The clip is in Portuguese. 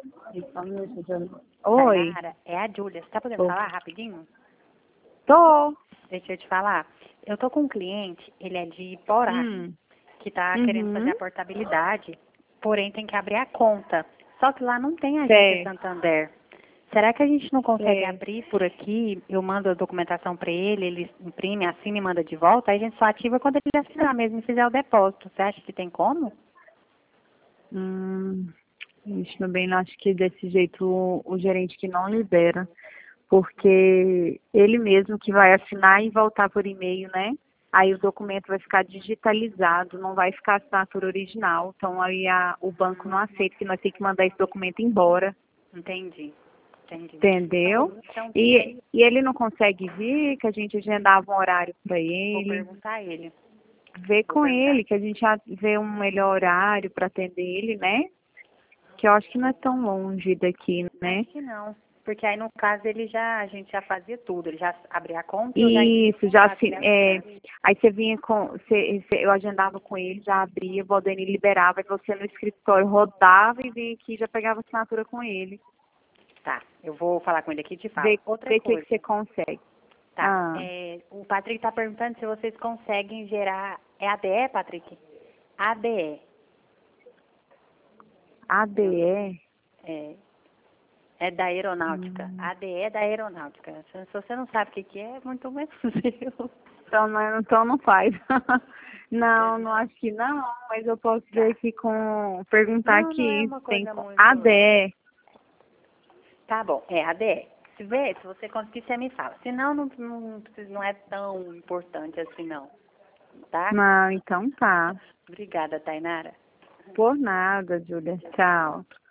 Oi. Tainara, é a Júlia. Você tá podendo Ô. falar rapidinho? Tô. Deixa eu te falar. Eu tô com um cliente, ele é de Porá, que tá querendo fazer Uhum. a portabilidade, porém tem que abrir a conta. Só que lá não tem agência Sei. Santander. Será que a gente não consegue Sei. abrir por aqui? Eu mando a documentação para ele imprime, assina e manda de volta, aí a gente só ativa quando ele assinar mesmo e fizer o depósito. Você acha que tem como? Ixi, meu bem, acho que desse jeito o gerente que não libera, porque ele mesmo que vai assinar e voltar por e-mail, né? Aí o documento vai ficar digitalizado, não vai ficar a assinatura original. Então aí o banco não aceita que nós temos que mandar esse documento embora, Entendi, entendi. entendeu? Então, E ele não consegue vir, que a gente agendava um horário para vou ele. perguntar a ele. Ver Vou com perguntar. ele, que a gente já vê um melhor horário para atender ele, né? Que eu acho que não é tão longe daqui, né? Acho que não. Porque aí, no caso, a gente já fazia tudo. Ele já abria a conta e eu já entendi Isso, o já contato assim, dele assinasse. aí você vinha com, eu agendava com ele, já abria, o Valdene liberava, e você no escritório rodava e vinha aqui e já pegava assinatura com ele. Tá, eu vou falar com ele aqui e te falo. Outra Ver o que coisa. que você consegue. Tá, Ah, o Patrick tá perguntando se vocês conseguem gerar... É ADE, Patrick? ADE. ADE, É, é da aeronáutica. ADE é da aeronáutica. Se você não sabe o que que é muito menos eu. então não faz. Não, não acho que não, mas eu posso ver aqui perguntar Não, não é aqui, uma se tem coisa muito... ADE. Tá bom, é ADE. Se você conseguir, você me fala. Se não, não é tão importante assim, não. Tá? Não, então tá. Obrigada, Tainara. Por nada, Júlia. Tchau.